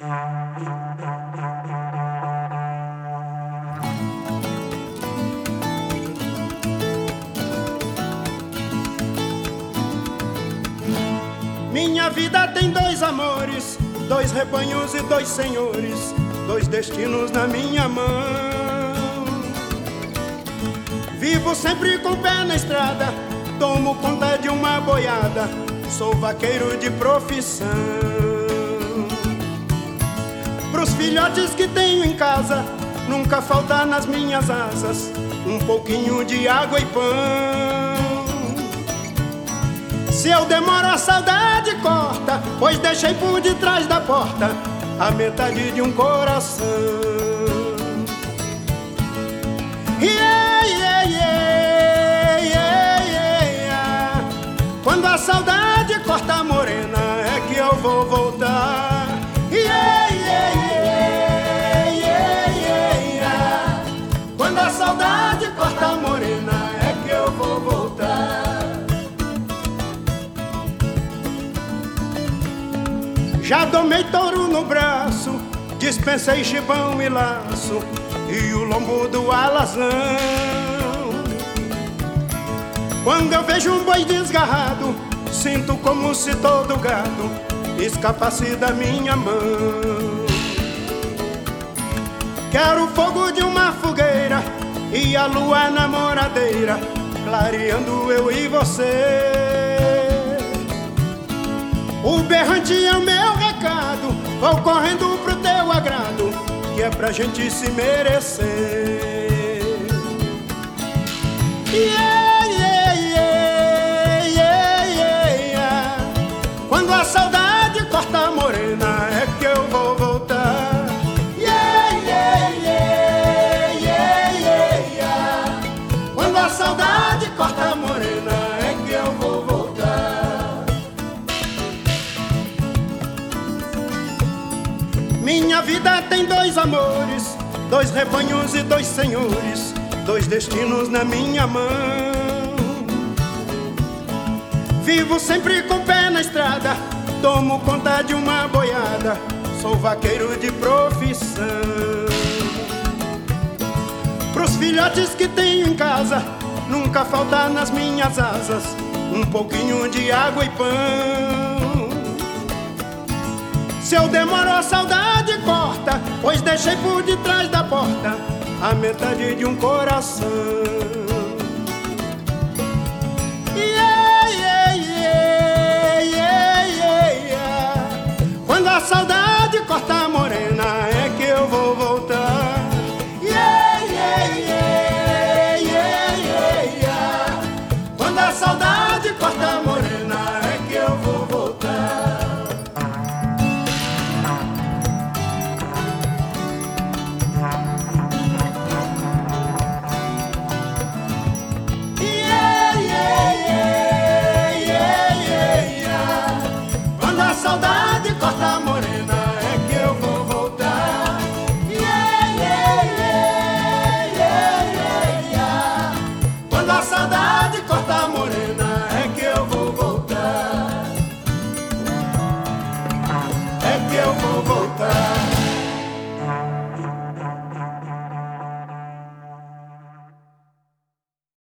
Minha vida tem dois amores, dois rebanhos e dois senhores, dois destinos na minha mão. Vivo sempre com o pé na estrada, tomo conta de uma boiada, sou vaqueiro de profissão. Pros filhotes que tenho em casa, nunca falta nas minhas asas um pouquinho de água e pão. Se eu demoro, a saudade corta, pois deixei por detrás da porta a metade de um coração. Yeah, yeah, yeah, yeah, yeah. Quando a saudade corta a morena, é que eu vou voltar. Yeah, yeah, yeah, yeah, yeah, yeah. Quando a saudade corta a morena, é que eu vou voltar. Já domei touro no braço, dispensei gibão e laço e o lombo do alazão. Quando eu vejo um boi desgarrado, sinto como se todo gado escapasse da minha mão. Quero o fogo de uma fogueira e a lua namoradeira, clareando eu e você. O berrante é o meu recado, vou correndo pro teu agrado, que é pra gente se merecer. Yeah, yeah, yeah, yeah, yeah, yeah. Quando a saudade corta a morena, é que eu vou voltar. Yeah, yeah, yeah, yeah, yeah, yeah. Quando a saudade corta a morena, é que eu vou voltar. Minha vida tem dois amores, dois rebanhos e dois senhores, dois destinos na minha mão. Vivo sempre com o pé na estrada, tomo conta de uma boiada, sou vaqueiro de profissão. Pros filhotes que tenho em casa, nunca falta nas minhas asas um pouquinho de água e pão. Se eu demoro, a saudade corta, pois deixei por detrás da porta a metade de um coração. Yeah, yeah, yeah, yeah, yeah, yeah. Quando a saudade corta a morena, é que eu vou voltar.